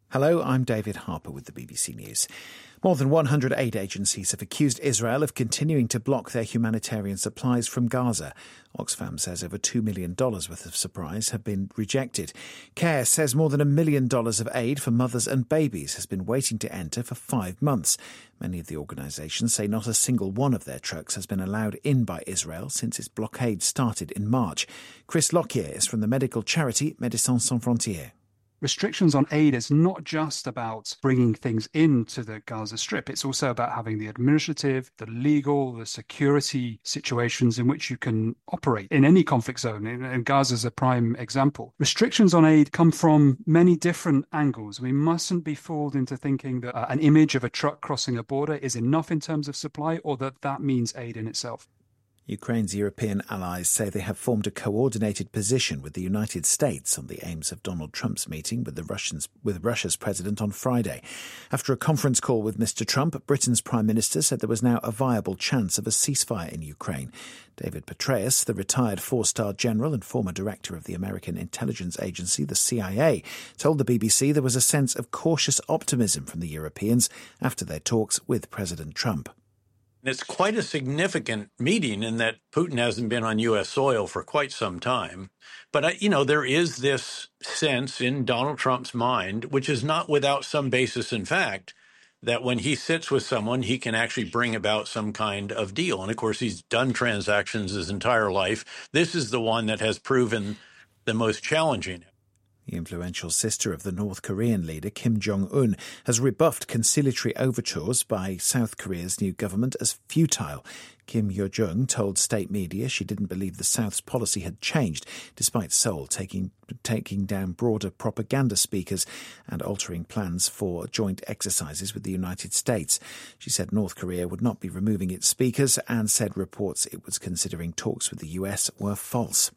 Hello, I'm David Harper with the BBC News. More than 100 aid agencies have accused Israel of continuing to block their humanitarian supplies from Gaza. Oxfam says over $2 million worth of supplies have been rejected. CARE says more than $1 million of aid for mothers and babies has been waiting to enter for 5 months. Many of the organisations say not a single one of their trucks has been allowed in by Israel since its blockade started in March. Chris Lockyer is from the medical charity Médecins Sans Frontières. Restrictions on aid is not just about bringing things into the Gaza Strip. It's also about having the administrative, the legal, the security situations in which you can operate in any conflict zone. And Gaza is a prime example. Restrictions on aid come from many different angles. We mustn't be fooled into thinking that an image of a truck crossing a border is enough in terms of supply, or that means aid in itself. Ukraine's European allies say they have formed a coordinated position with the United States on the aims of Donald Trump's meeting with Russia's president on Friday. After a conference call with Mr. Trump, Britain's Prime Minister said there was now a viable chance of a ceasefire in Ukraine. David Petraeus, the retired four-star general and former director of the American intelligence agency, the CIA, told the BBC there was a sense of cautious optimism from the Europeans after their talks with President Trump. It's quite a significant meeting in that Putin hasn't been on U.S. soil for quite some time. But, there is this sense in Donald Trump's mind, which is not without some basis in fact, that when he sits with someone, he can actually bring about some kind of deal. And, of course, he's done transactions his entire life. This is the one that has proven the most challenging. The influential sister of the North Korean leader, Kim Jong-un, has rebuffed conciliatory overtures by South Korea's new government as futile. Kim Yo-jong told state media she didn't believe the South's policy had changed, despite Seoul taking down broader propaganda speakers and altering plans for joint exercises with the United States. She said North Korea would not be removing its speakers and said reports it was considering talks with the US were false.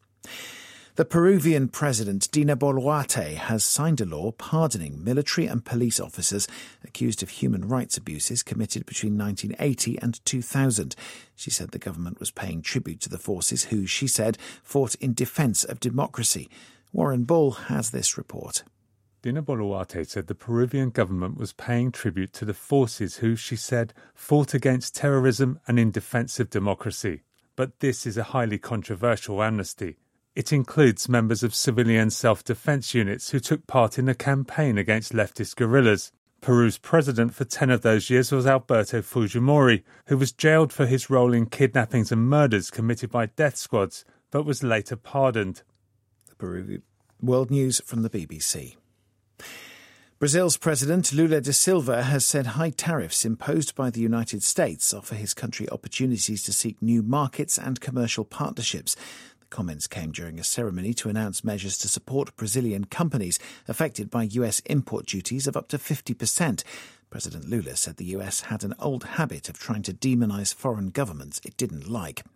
The Peruvian president, Dina Boluarte, has signed a law pardoning military and police officers accused of human rights abuses committed between 1980 and 2000. She said the government was paying tribute to the forces who, she said, fought in defence of democracy. Warren Bull has this report. Dina Boluarte said the Peruvian government was paying tribute to the forces who, she said, fought against terrorism and in defence of democracy. But this is a highly controversial amnesty. It includes members of civilian self-defense units who took part in a campaign against leftist guerrillas. Peru's president for 10 of those years was Alberto Fujimori, who was jailed for his role in kidnappings and murders committed by death squads, but was later pardoned. World News from the BBC. Brazil's President Lula da Silva has said high tariffs imposed by the United States offer his country opportunities to seek new markets and commercial partnerships. Comments came during a ceremony to announce measures to support Brazilian companies affected by US import duties of up to 50%. President Lula said the US had an old habit of trying to demonize foreign governments it didn't like.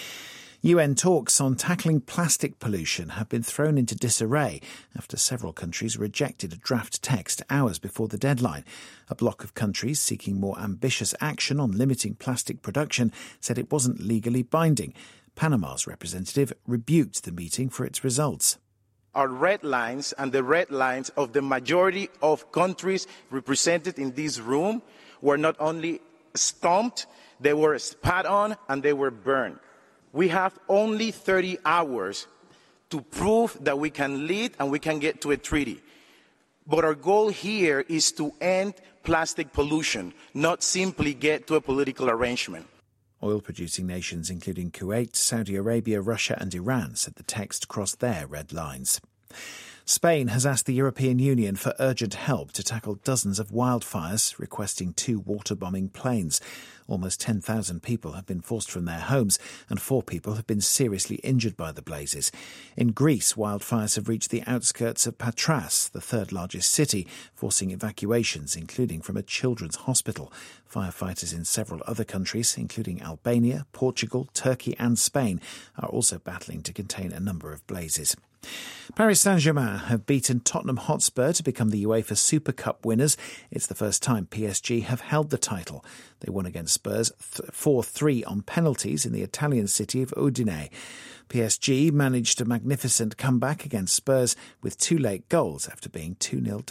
UN talks on tackling plastic pollution have been thrown into disarray after several countries rejected a draft text hours before the deadline. A bloc of countries seeking more ambitious action on limiting plastic production said it wasn't legally binding. Panama's representative rebuked the meeting for its results. Our red lines and the red lines of the majority of countries represented in this room were not only stomped, they were spat on and they were burned. We have only 30 hours to prove that we can lead and we can get to a treaty. But our goal here is to end plastic pollution, not simply get to a political arrangement. Oil-producing nations including Kuwait, Saudi Arabia, Russia and Iran said the text crossed their red lines. Spain has asked the European Union for urgent help to tackle dozens of wildfires, requesting 2 water-bombing planes. Almost 10,000 people have been forced from their homes and 4 people have been seriously injured by the blazes. In Greece, wildfires have reached the outskirts of Patras, the third largest city, forcing evacuations, including from a children's hospital. Firefighters in several other countries, including Albania, Portugal, Turkey and Spain, are also battling to contain a number of blazes. Paris Saint-Germain have beaten Tottenham Hotspur to become the UEFA Super Cup winners. It's the first time PSG have held the title. They won against Spurs 4-3 on penalties in the Italian city of Udine. PSG managed a magnificent comeback against Spurs with 2 late goals after being 2-0 down.